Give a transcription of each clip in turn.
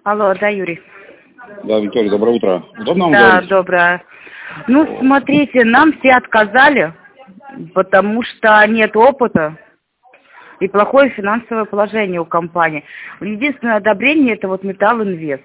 Алло, да, Юрий? Да, Виктория, доброе утро. Удобно вам Да, говорить? доброе. Ну, смотрите, нам все отказали, потому что нет опыта и плохое финансовое положение у компании. Единственное одобрение – это вот Металл Инвест.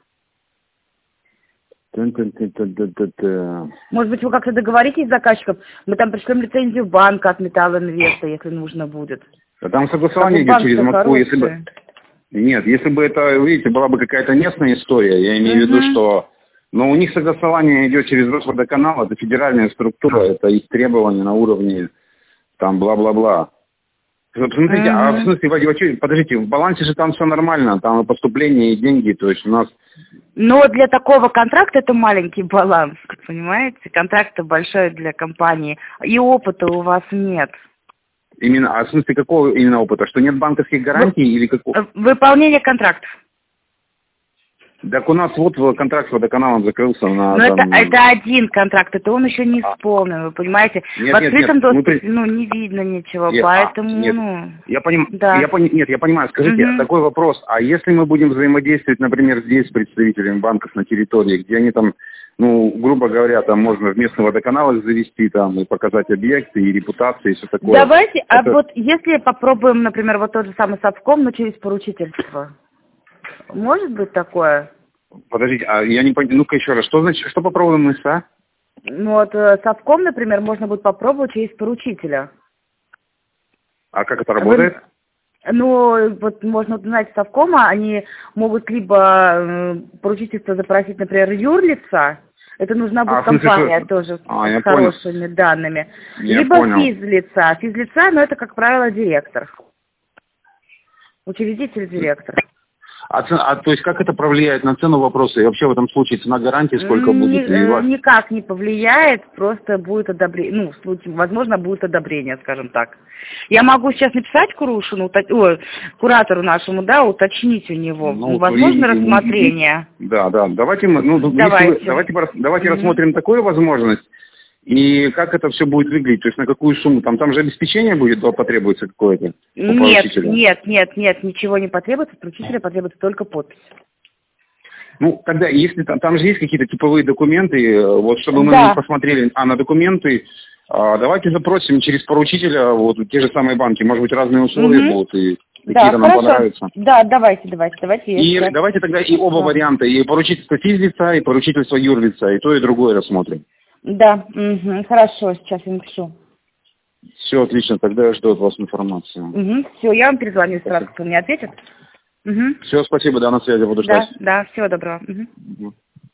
Может быть, вы как-то договоритесь с заказчиком? Мы там пришлем лицензию банка от Металл Инвеста, если нужно будет. Да там согласование идет через Москву, если бы... Нет, если бы это, видите, была бы какая-то местная история, я имею в виду, что... Но у них согласование идет через Росводоканал, это федеральная структура, это их требования на уровне там бла-бла-бла. Смотрите, а в смысле, подождите, в балансе же там все нормально, там и поступления, и деньги, то есть у нас... Но для такого контракта это маленький баланс, понимаете? Контракт большой для компании, и опыта у вас нет. Именно, а в смысле какого именно опыта? Что нет банковских гарантий или какого? Выполнение контрактов. Так у нас вот контракт с водоканалом закрылся на... Но это один контракт, это он еще не исполнен, вы понимаете? В открытом доступе, не видно ничего, поэтому, Я понимаю, скажите, такой вопрос, а если мы будем взаимодействовать, например, здесь с представителями банков на территории, где они там, грубо говоря, там можно в местный водоканал их завести, там, и показать объекты, и репутации, и все такое. Давайте, вот если попробуем, например, вот тот же самый Совком, но через поручительство. Может быть такое? Подождите, а я не понял, ну-ка еще раз, что значит, что попробуем мы, а? Совком, например, можно будет попробовать через поручителя. А как это работает? Вот можно узнать Совкома, они могут либо поручительство запросить, например, юрлица, это нужна будет компания тоже с хорошими данными, либо физлица. Физлица, но это, как правило, директор. Учредитель директор. То есть как это повлияет на цену вопроса? И вообще в этом случае цена гарантии сколько будет? Никак не повлияет, просто будет одобрение, в случае, возможно, будет одобрение, скажем так. Я могу сейчас написать Курушину, куратору нашему, уточнить у него, возможно рассмотрение. Да, давайте рассмотрим такую возможность. И как это все будет выглядеть? То есть на какую сумму? Там же обеспечение будет потребуется какое-то? Нет, ничего не потребуется, от поручителя потребуется только подпись. Тогда, если там же есть какие-то типовые документы, вот чтобы мы посмотрели на документы, давайте запросим через поручителя те же самые банки, может быть, разные условия будут, и какие-то нам понравятся. Да, давайте. И давайте тогда и оба варианта, и поручительство физлица, и поручительство юрлица, и то, и другое рассмотрим. Да, хорошо, сейчас я напишу. Все, отлично, тогда я жду от вас информацию. Все, я вам перезвоню сразу, кто мне ответит. Все, спасибо, на связи, буду ждать. Да, всего доброго.